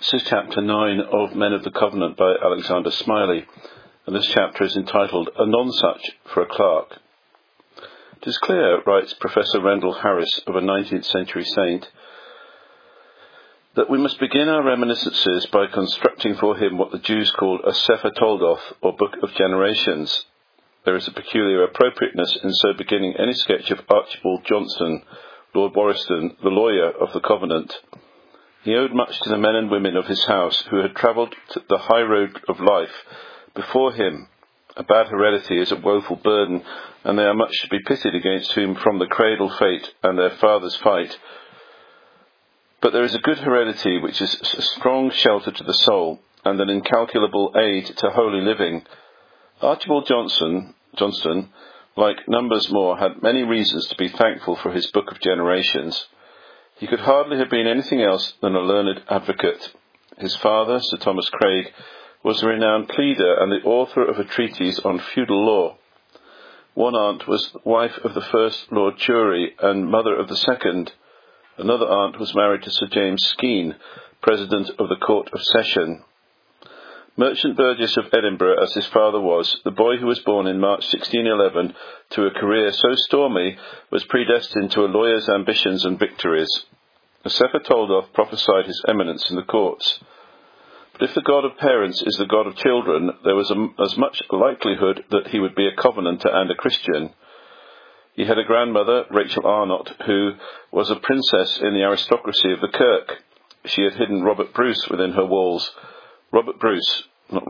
This is chapter 9 of Men of the Covenant by Alexander Smiley, and this chapter is entitled A Nonsuch for a Clerk. It is clear, writes Professor Rendell Harris of a 19th century saint, that we must begin our reminiscences by constructing for him what the Jews called a Sefer Toldoth, or Book of Generations. There is a peculiar appropriateness in so beginning any sketch of Archibald Johnston, Lord Warriston, the lawyer of the Covenant. He owed much to the men and women of his house who had travelled the high road of life before him. A bad heredity is a woeful burden, and they are much to be pitied against whom from the cradle fate and their fathers fight. But there is a good heredity which is a strong shelter to the soul, and an incalculable aid to holy living. Archibald Johnston, like numbers more, had many reasons to be thankful for his Book of Generations. He could hardly have been anything else than a learned advocate. His father, Sir Thomas Craig, was a renowned pleader and the author of a treatise on feudal law. One aunt was wife of the first Lord Jury and mother of the second. Another aunt was married to Sir James Skene, President of the Court of Session. Merchant Burgess of Edinburgh as his father was, the boy who was born in March 1611 to a career so stormy was predestined to a lawyer's ambitions and victories. The Sefer Toldoth prophesied his eminence in the courts. But if the God of parents is the God of children, there was as much likelihood that he would be a Covenanter and a Christian. He had a grandmother, Rachel Arnott, who was a princess in the aristocracy of the Kirk. She had hidden Robert Bruce within her walls. Robert Bruce,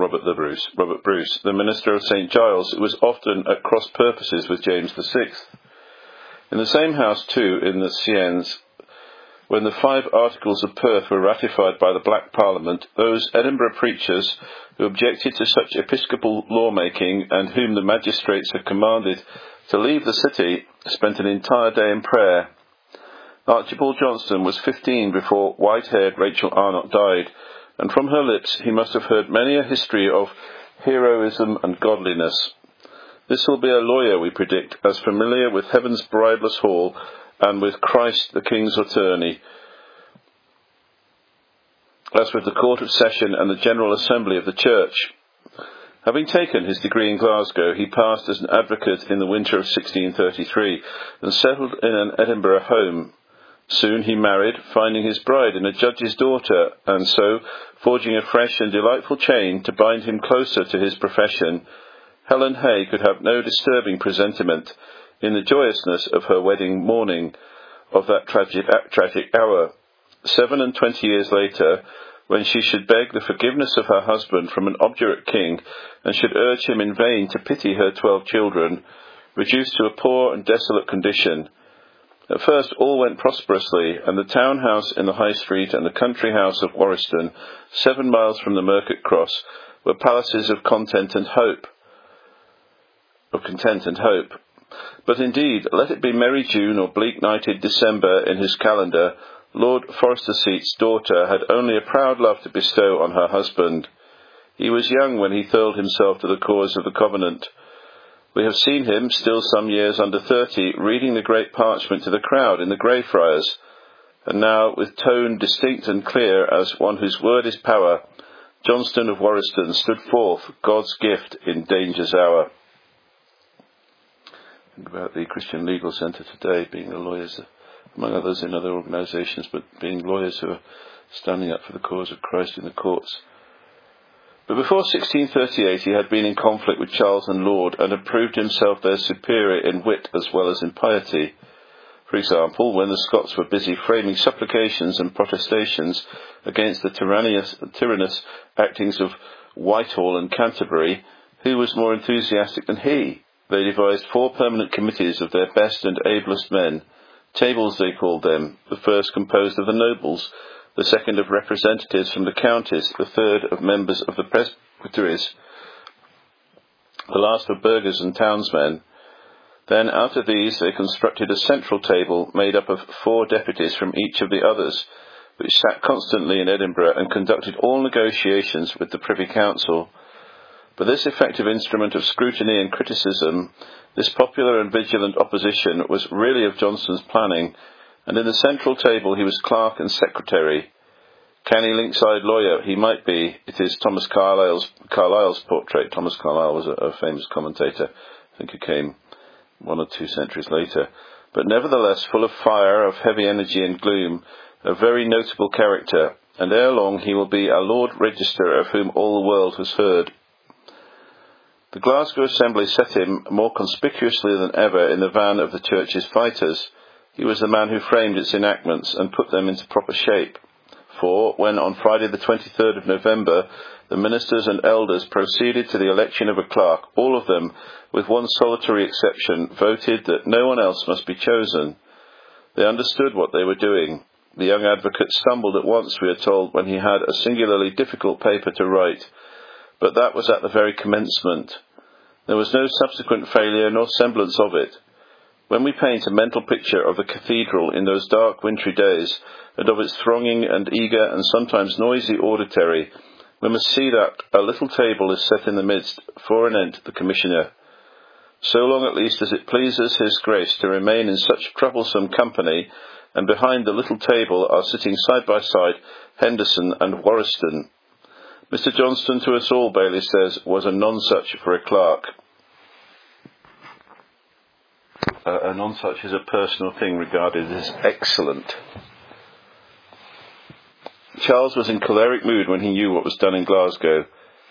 the minister of St. Giles, who was often at cross purposes with James VI. In the same house, too, in the Siennes, when the 5 Articles of Perth were ratified by the Black Parliament, those Edinburgh preachers who objected to such episcopal lawmaking and whom the magistrates had commanded to leave the city spent an entire day in prayer. Archibald Johnston was 15 before white-haired Rachel Arnott died, and from her lips he must have heard many a history of heroism and godliness. This will be a lawyer, we predict, as familiar with heaven's brideless hall and with Christ the King's attorney as with the Court of Session and the General Assembly of the Church. Having taken his degree in Glasgow, he passed as an advocate in the winter of 1633 and settled in an Edinburgh home. Soon he married, finding his bride in a judge's daughter, and so, forging a fresh and delightful chain to bind him closer to his profession, Helen Hay could have no disturbing presentiment, in the joyousness of her wedding morning, of that tragic hour. 27 years later, when she should beg the forgiveness of her husband from an obdurate king, and should urge him in vain to pity her 12 children, reduced to a poor and desolate condition. At first all went prosperously, and the town house in the High Street and the country house of Warriston, 7 miles from the Market Cross, were palaces of content and hope. But indeed, let it be merry June or bleak-nighted December in his calendar, Lord Foresterseat's daughter had only a proud love to bestow on her husband. He was young when he hurled himself to the cause of the Covenant. We have seen him, still some years under 30, reading the great parchment to the crowd in the Greyfriars, and now, with tone distinct and clear as one whose word is power, Johnston of Warriston stood forth, God's gift in danger's hour. Think about the Christian Legal Centre today, being the lawyers, among others in other organisations, but being lawyers who are standing up for the cause of Christ in the courts. But before 1638 he had been in conflict with Charles and Laud, and had proved himself their superior in wit as well as in piety. For example, when the Scots were busy framing supplications and protestations against the tyrannous actings of Whitehall and Canterbury, who was more enthusiastic than he? They devised 4 permanent committees of their best and ablest men. Tables they called them, the first composed of the nobles, the second of representatives from the counties, the third of members of the presbyteries, the last of burghers and townsmen. Then out of these they constructed a central table made up of 4 deputies from each of the others, which sat constantly in Edinburgh and conducted all negotiations with the Privy Council. But this effective instrument of scrutiny and criticism, this popular and vigilant opposition, was really of Johnston's planning, and in the central table he was clerk and secretary. Canny Linkside lawyer, he might be. It is Thomas Carlyle's portrait. Thomas Carlyle was a famous commentator. I think he came 1 or 2 centuries later. But nevertheless full of fire, of heavy energy and gloom, a very notable character, and ere long he will be a Lord Register of whom all the world has heard. The Glasgow Assembly set him more conspicuously than ever in the van of the Church's fighters. He was the man who framed its enactments and put them into proper shape. For, when on Friday the 23rd of November, the ministers and elders proceeded to the election of a clerk, all of them, with one solitary exception, voted that no one else must be chosen. They understood what they were doing. The young advocate stumbled at once, we are told, when he had a singularly difficult paper to write. But that was at the very commencement. There was no subsequent failure nor semblance of it. When we paint a mental picture of the cathedral in those dark wintry days, and of its thronging and eager and sometimes noisy auditory, we must see that a little table is set in the midst, for anent the Commissioner. So long at least as it pleases His Grace to remain in such troublesome company, and behind the little table are sitting side by side Henderson and Warriston. Mr. Johnston to us all, Bailey says, was a nonsuch for a clerk. A nonsuch is a personal thing regarded as excellent. Charles was in choleric mood when he knew what was done in Glasgow.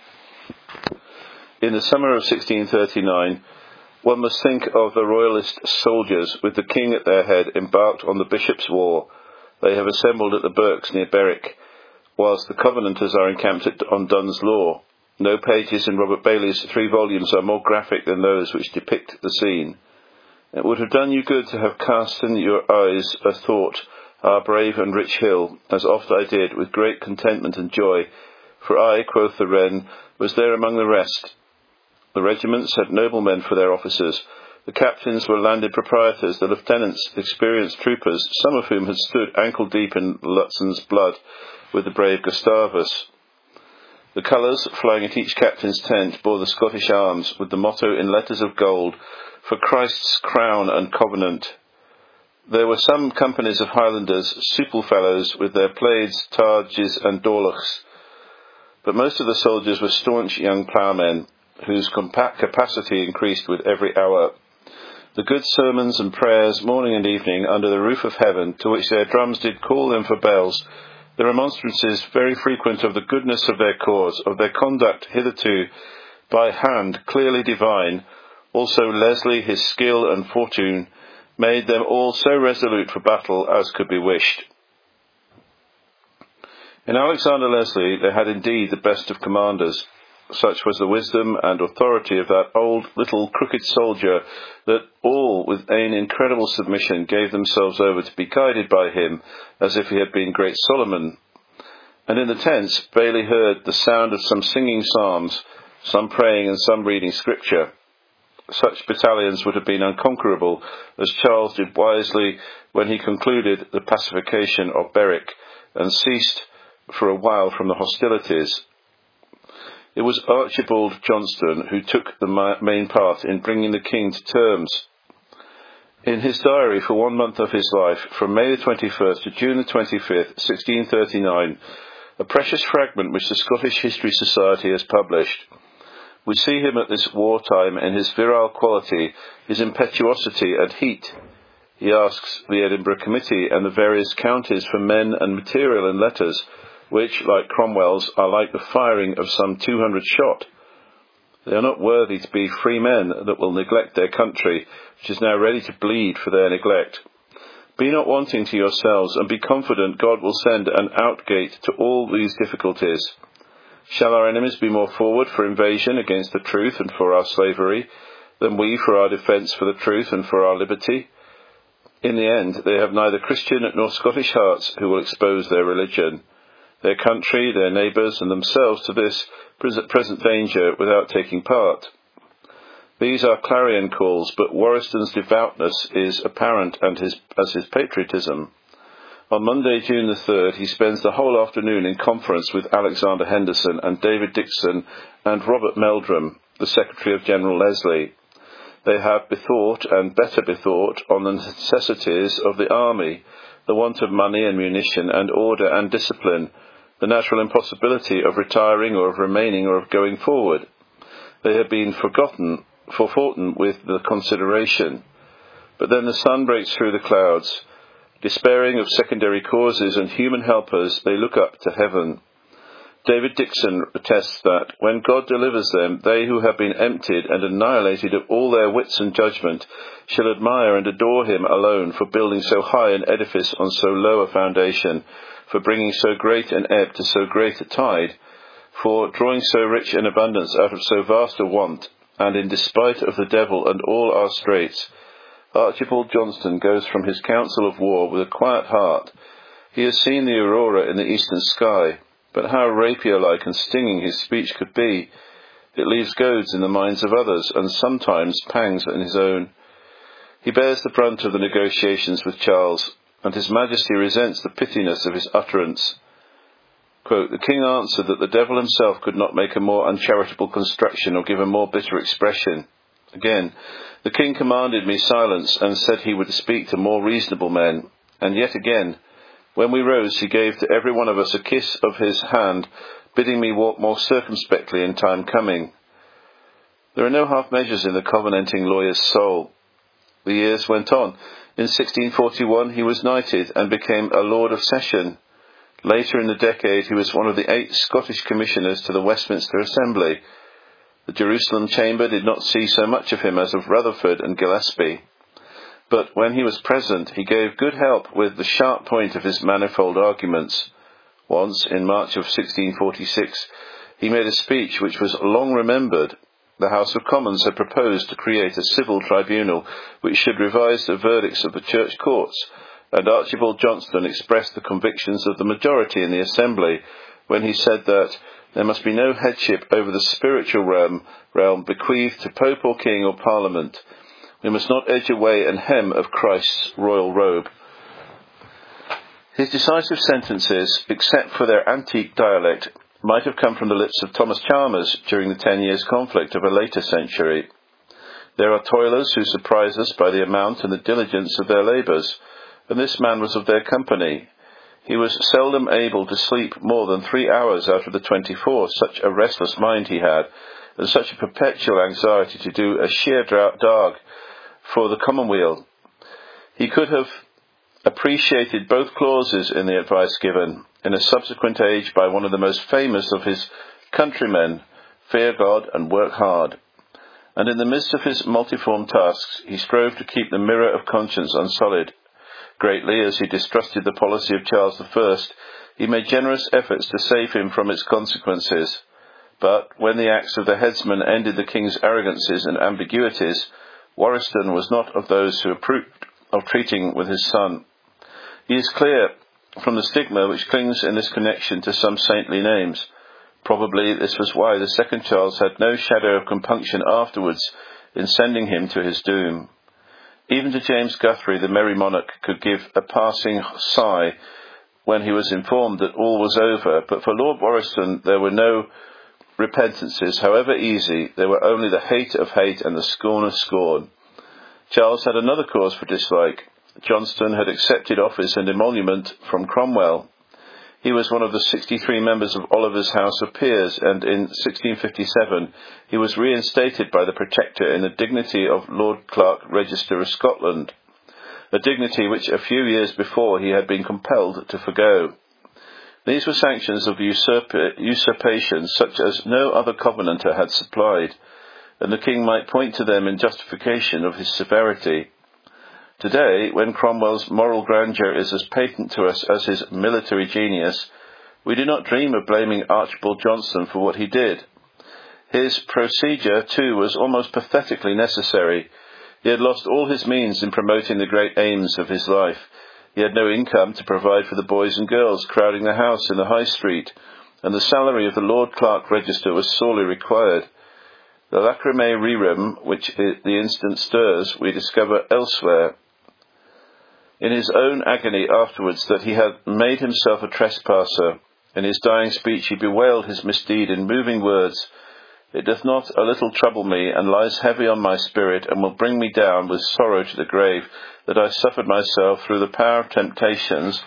In the summer of 1639, one must think of the royalist soldiers, with the king at their head, embarked on the Bishop's War. They have assembled at the Berks near Berwick, whilst the Covenanters are encamped on Dunn's Law. No pages in Robert Bailey's 3 volumes are more graphic than those which depict the scene. It would have done you good to have cast in your eyes a thought, our brave and rich hill, as oft I did, with great contentment and joy, for I, quoth the wren, was there among the rest. The regiments had noblemen for their officers. The captains were landed proprietors, the lieutenants experienced troopers, some of whom had stood ankle-deep in Lutson's blood with the brave Gustavus. The colours, flying at each captain's tent, bore the Scottish arms, with the motto in letters of gold, for Christ's crown and covenant. There were some companies of Highlanders, supple fellows, with their plaids, targes, and dorlachs. But most of the soldiers were staunch young ploughmen, whose capacity increased with every hour. The good sermons and prayers, morning and evening, under the roof of heaven, to which their drums did call them for bells, the remonstrances very frequent of the goodness of their cause, of their conduct hitherto by hand clearly divine, also Leslie, his skill and fortune, made them all so resolute for battle as could be wished. In Alexander Leslie they had indeed the best of commanders. Such was the wisdom and authority of that old little crooked soldier that all with an incredible submission gave themselves over to be guided by him as if he had been great Solomon. And in the tents Bailey heard the sound of some singing psalms, some praying and some reading scripture. Such battalions would have been unconquerable, as Charles did wisely when he concluded the pacification of Berwick and ceased for a while from the hostilities. It was Archibald Johnston who took the main part in bringing the king to terms. In his diary for 1 month of his life, from May the 21st to June the 25th, 1639, a precious fragment which the Scottish History Society has published, we see him at this wartime in his virile quality, his impetuosity and heat. He asks the Edinburgh Committee and the various counties for men and material and letters, which, like Cromwell's, are like the firing of some 200 shot. They are not worthy to be free men that will neglect their country, which is now ready to bleed for their neglect. Be not wanting to yourselves, and be confident God will send an outgate to all these difficulties. Shall our enemies be more forward for invasion against the truth and for our slavery, than we for our defence for the truth and for our liberty? In the end, they have neither Christian nor Scottish hearts who will expose their religion, their country, their neighbours, and themselves to this present danger without taking part. These are clarion calls, but Warriston's devoutness is apparent and as his patriotism. On Monday, June the 3rd, he spends the whole afternoon in conference with Alexander Henderson and David Dixon and Robert Meldrum, the Secretary of General Leslie. They have bethought and better bethought on the necessities of the army, the want of money and munition and order and discipline, the natural impossibility of retiring or of remaining or of going forward. They had been forgotten with the consideration. But then the sun breaks through the clouds. Despairing of secondary causes and human helpers, they look up to heaven. David Dixon attests that, when God delivers them, they who have been emptied and annihilated of all their wits and judgment shall admire and adore him alone for building so high an edifice on so low a foundation, for bringing so great an ebb to so great a tide, for drawing so rich an abundance out of so vast a want, and in despite of the devil and all our straits. Archibald Johnston goes from his council of war with a quiet heart. He has seen the aurora in the eastern sky, but how rapier-like and stinging his speech could be. It leaves goads in the minds of others, and sometimes pangs in his own. He bears the brunt of the negotiations with Charles, and His Majesty resents the pithiness of his utterance. Quote, "The King answered that the devil himself could not make a more uncharitable construction or give a more bitter expression." Again, "The King commanded me silence and said he would speak to more reasonable men." And yet again, "When we rose, he gave to every one of us a kiss of his hand, bidding me walk more circumspectly in time coming." There are no half measures in the covenanting lawyer's soul. The years went on. In 1641 he was knighted and became a Lord of Session. Later in the decade he was one of the 8 Scottish commissioners to the Westminster Assembly. The Jerusalem Chamber did not see so much of him as of Rutherford and Gillespie. But when he was present, he gave good help with the sharp point of his manifold arguments. Once, in March of 1646, he made a speech which was long remembered. The House of Commons had proposed to create a civil tribunal which should revise the verdicts of the church courts, and Archibald Johnston expressed the convictions of the majority in the Assembly when he said that there must be no headship over the spiritual realm bequeathed to Pope or King or Parliament. We must not edge away an hem of Christ's royal robe. His decisive sentences, except for their antique dialect, might have come from the lips of Thomas Chalmers during the 10 years' conflict of a later century. There are toilers who surprise us by the amount and the diligence of their labours, and this man was of their company. He was seldom able to sleep more than 3 hours out of the 24, such a restless mind he had, and such a perpetual anxiety to do a sheer darg for the commonweal. He could have appreciated both clauses in the advice given in a subsequent age by one of the most famous of his countrymen, "Fear God and work hard." And in the midst of his multiform tasks, he strove to keep the mirror of conscience unsullied. Greatly as he distrusted the policy of Charles I, he made generous efforts to save him from its consequences. But when the acts of the headsman ended the king's arrogances and ambiguities, Warriston was not of those who approved of treating with his son. He is clear from the stigma which clings in this connection to some saintly names. Probably this was why the second Charles had no shadow of compunction afterwards in sending him to his doom. Even to James Guthrie, the merry monarch could give a passing sigh when he was informed that all was over, but for Lord Warriston there were no repentances, however easy. There were only the hate of hate and the scorn of scorn. Charles had another cause for dislike. Johnston had accepted office and emolument from Cromwell. He was one of the 63 members of Oliver's House of Peers, and in 1657 he was reinstated by the Protector in the dignity of Lord Clerk Register of Scotland, a dignity which a few years before he had been compelled to forgo. These were sanctions of usurpation such as no other Covenanter had supplied, and the king might point to them in justification of his severity. Today, when Cromwell's moral grandeur is as patent to us as his military genius, we do not dream of blaming Archibald Johnston for what he did. His procedure, too, was almost pathetically necessary. He had lost all his means in promoting the great aims of his life. He had no income to provide for the boys and girls crowding the house in the High Street, and the salary of the Lord Clerk Register was sorely required. The lacrimae rerum, which the instant stirs, we discover elsewhere. In his own agony afterwards that he had made himself a trespasser. In his dying speech he bewailed his misdeed in moving words. "It doth not a little trouble me, and lies heavy on my spirit, and will bring me down with sorrow to the grave, that I suffered myself through the power of temptations,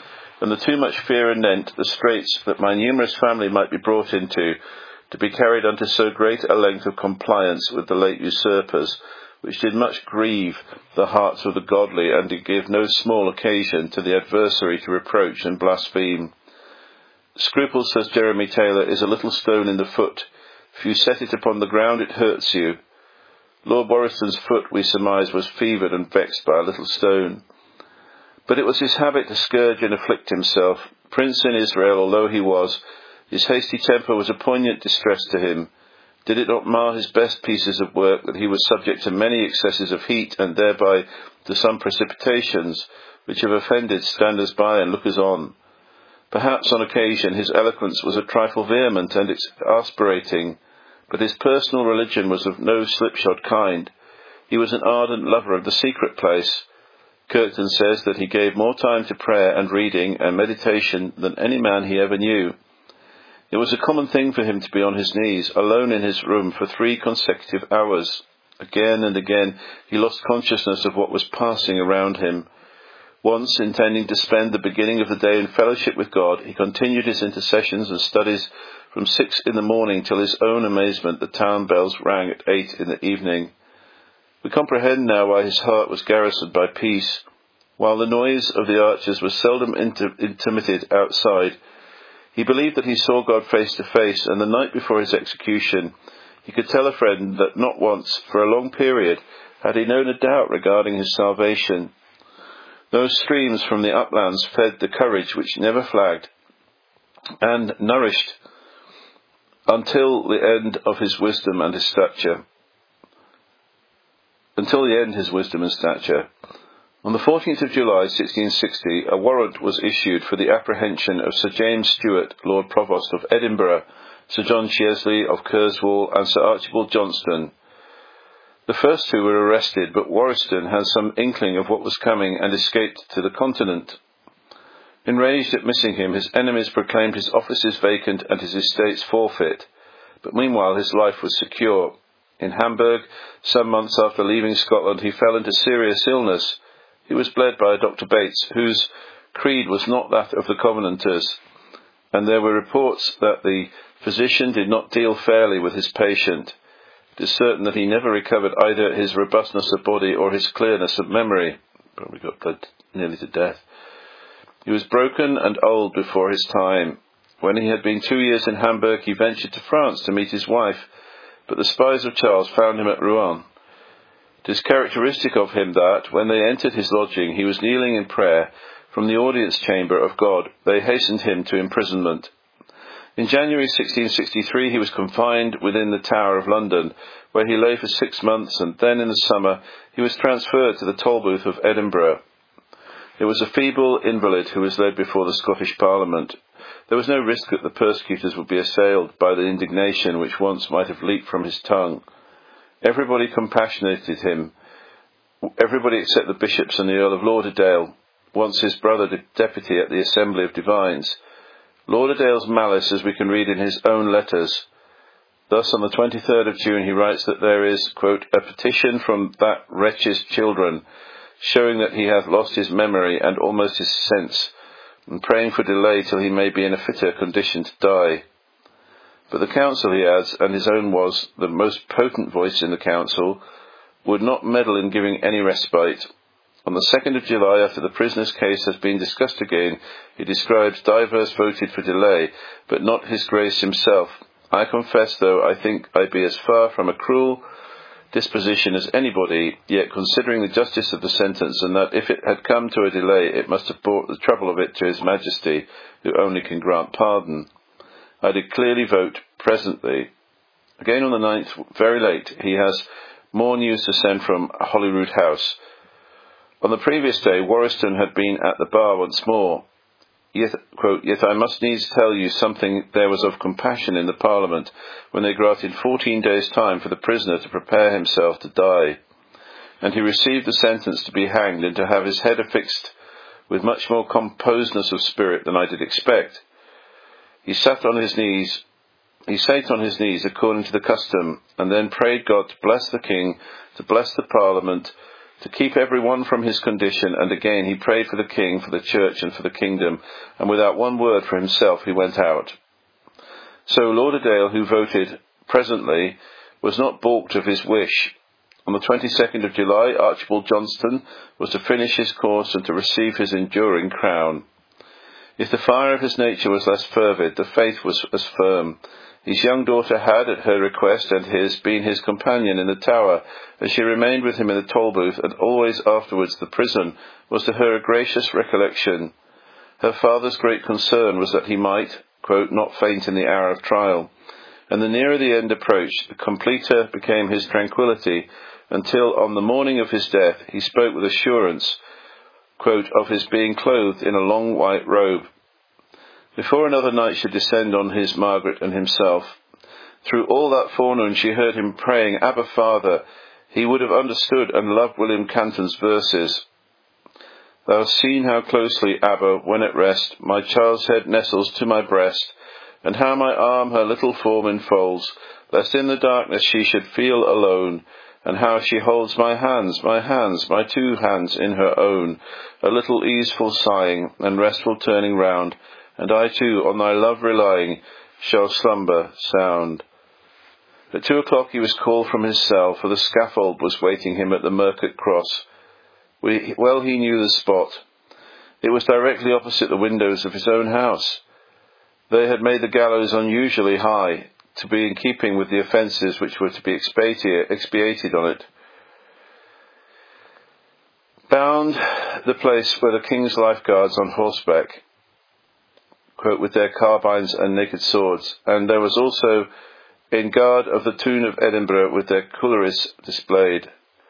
and the too much fear anent the straits that my numerous family might be brought into, to be carried unto so great a length of compliance with the late usurpers, which did much grieve the hearts of the godly, and did give no small occasion to the adversary to reproach and blaspheme. Scruple, says Jeremy Taylor, is a little stone in the foot. If you set it upon the ground, it hurts you. Lord Warriston's foot, we surmise, was fevered and vexed by a little stone. But it was his habit to scourge and afflict himself. Prince in Israel, although he was, his hasty temper was a poignant distress to him. Did it not mar his best pieces of work that he was subject to many excesses of heat, and thereby to some precipitations, which have offended standers-by and lookers-on? Perhaps on occasion his eloquence was a trifle vehement and exasperating, but his personal religion was of no slipshod kind. He was an ardent lover of the secret place. Kirkton says that he gave more time to prayer and reading and meditation than any man he ever knew. It was a common thing for him to be on his knees, alone in his room, for 3 consecutive hours. Again and again he lost consciousness of what was passing around him. Once, intending to spend the beginning of the day in fellowship with God, he continued his intercessions and studies from 6 in the morning till his own amazement the town bells rang at 8 in the evening. We comprehend now why his heart was garrisoned by peace. While the noise of the archers was seldom intermitted outside, he believed that he saw God face to face, and the night before his execution he could tell a friend that not once, for a long period, had he known a doubt regarding his salvation. Those streams from the uplands fed the courage which never flagged, and nourished until the end his wisdom and stature. On the 14th of July, 1660, a warrant was issued for the apprehension of Sir James Stewart, Lord Provost of Edinburgh, Sir John Chiesley of Kerswell, and Sir Archibald Johnston. The first 2 were arrested, but Warriston had some inkling of what was coming and escaped to the continent. Enraged at missing him, his enemies proclaimed his offices vacant and his estates forfeit, but meanwhile his life was secure. In Hamburg, some months after leaving Scotland, he fell into serious illness. He was bled by a Dr. Bates, whose creed was not that of the Covenanters, and there were reports that the physician did not deal fairly with his patient. It is certain that he never recovered either his robustness of body or his clearness of memory. Probably got bled nearly to death. He was broken and old before his time. When he had been 2 years in Hamburg, he ventured to France to meet his wife, but the spies of Charles found him at Rouen. It is characteristic of him that, when they entered his lodging, he was kneeling in prayer from the audience chamber of God. They hastened him to imprisonment. In January 1663 he was confined within the Tower of London, where he lay for 6 months, and then in the summer he was transferred to the Tolbooth of Edinburgh. It was a feeble invalid who was led before the Scottish Parliament. There was no risk that the persecutors would be assailed by the indignation which once might have leaped from his tongue. Everybody compassionated him, everybody except the bishops and the Earl of Lauderdale, once his brother deputy at the Assembly of Divines. Lauderdale's malice, as we can read in his own letters. Thus, on the 23rd of June, he writes that there is, quote, a petition from that wretch's children, showing that he hath lost his memory and almost his sense, and praying for delay till he may be in a fitter condition to die. But the council, he adds, and his own was the most potent voice in the council, would not meddle in giving any respite. On the 2nd of July, after the prisoner's case has been discussed again, he describes divers voted for delay, but not his grace himself. I confess, though I think I be as far from a cruel disposition as anybody, yet considering the justice of the sentence, and that if it had come to a delay, it must have brought the trouble of it to his Majesty, who only can grant pardon, I did clearly vote presently. Again on the 9th, very late, he has more news to send from Holyrood House. On the previous day, Warriston had been at the bar once more. Yet I must needs tell you something there was of compassion in the Parliament, when they granted 14 days' time for the prisoner to prepare himself to die. And he received the sentence to be hanged, and to have his head affixed with much more composedness of spirit than I did expect. He sat on his knees according to the custom, and then prayed God to bless the King, to bless the Parliament, to keep everyone from his condition, and again he prayed for the king, for the church, and for the kingdom, and without one word for himself he went out. So Lauderdale, who voted presently, was not balked of his wish. On the 22nd of July, Archibald Johnston was to finish his course and to receive his enduring crown. If the fire of his nature was less fervid, the faith was as firm. His young daughter had, at her request and his, been his companion in the Tower, and she remained with him in the Tolbooth, and always afterwards the prison was to her a gracious recollection. Her father's great concern was that he might, quote, not faint in the hour of trial. And the nearer the end approached, the completer became his tranquillity, until on the morning of his death he spoke with assurance, quote, of his being clothed in a long white robe. Before another night should descend on his Margaret and himself, through all that forenoon she heard him praying, Abba, Father. He would have understood and loved William Canton's verses. Thou hast seen how closely, Abba, when at rest, my child's head nestles to my breast, and how my arm her little form enfolds, lest in the darkness she should feel alone, and how she holds my hands, my 2 hands in her own, a little easeful sighing, and restful turning round, and I too, on thy love relying, shall slumber sound. At 2 o'clock he was called from his cell, for the scaffold was waiting him at the Mercat Cross. Well he knew the spot. It was directly opposite the windows of his own house. They had made the gallows unusually high, to be in keeping with the offences which were to be expiated on it. Bound the place where the king's lifeguards on horseback, quote, with their carbines and naked swords, and there was also in guard of the Toon of Edinburgh with their colours displayed.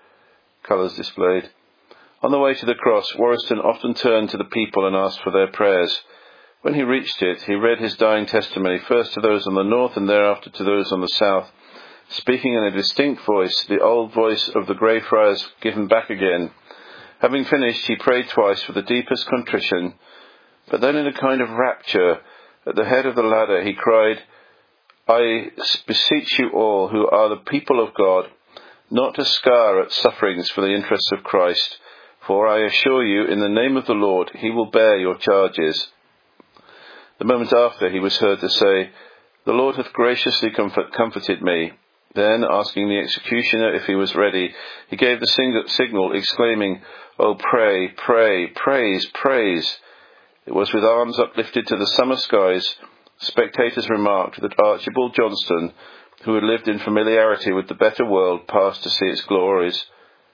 On the way to the cross, Warriston often turned to the people and asked for their prayers. When he reached it, he read his dying testimony, first to those on the north and thereafter to those on the south, speaking in a distinct voice, the old voice of the Greyfriars given back again. Having finished, he prayed twice for the deepest contrition, but then in a kind of rapture, at the head of the ladder, he cried, I beseech you all who are the people of God, not to scar at sufferings for the interests of Christ, for I assure you, in the name of the Lord, he will bear your charges. The moment after, he was heard to say, The Lord hath graciously comforted me. Then, asking the executioner if he was ready, he gave the signal, exclaiming, Oh, pray, pray, praise, praise. It was with arms uplifted to the summer skies, spectators remarked, that Archibald Johnston, who had lived in familiarity with the better world, passed to see its glories.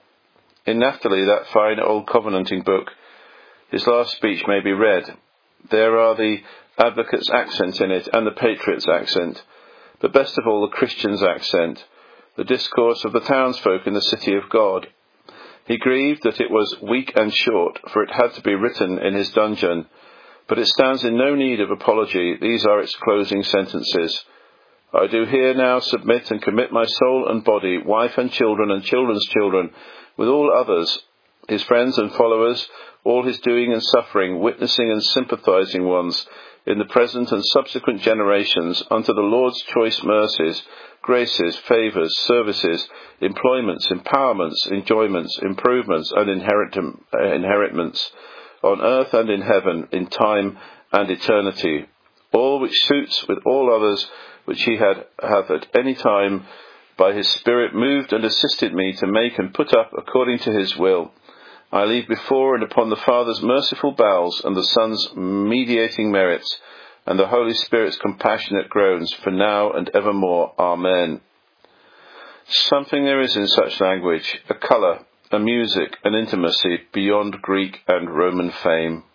In Naphtali, that fine old covenanting book, his last speech may be read. There are the advocate's accent in it, and the patriot's accent, but best of all the Christian's accent, the discourse of the townsfolk in the city of God. He grieved that it was weak and short, for it had to be written in his dungeon, but it stands in no need of apology. These are its closing sentences. I do here now submit and commit my soul and body, wife and children's children, with all others, his friends and followers, all his doing and suffering, witnessing and sympathizing ones, in the present and subsequent generations, unto the Lord's choice mercies, graces, favours, services, employments, empowerments, enjoyments, improvements, and inheritments, on earth and in heaven, in time and eternity, all which suits with all others which he hath at any time by his Spirit moved and assisted me to make and put up according to his will. I leave before and upon the Father's merciful bowels and the Son's mediating merits and the Holy Spirit's compassionate groans for now and evermore. Amen. Something there is in such language, a colour, a music, an intimacy beyond Greek and Roman fame.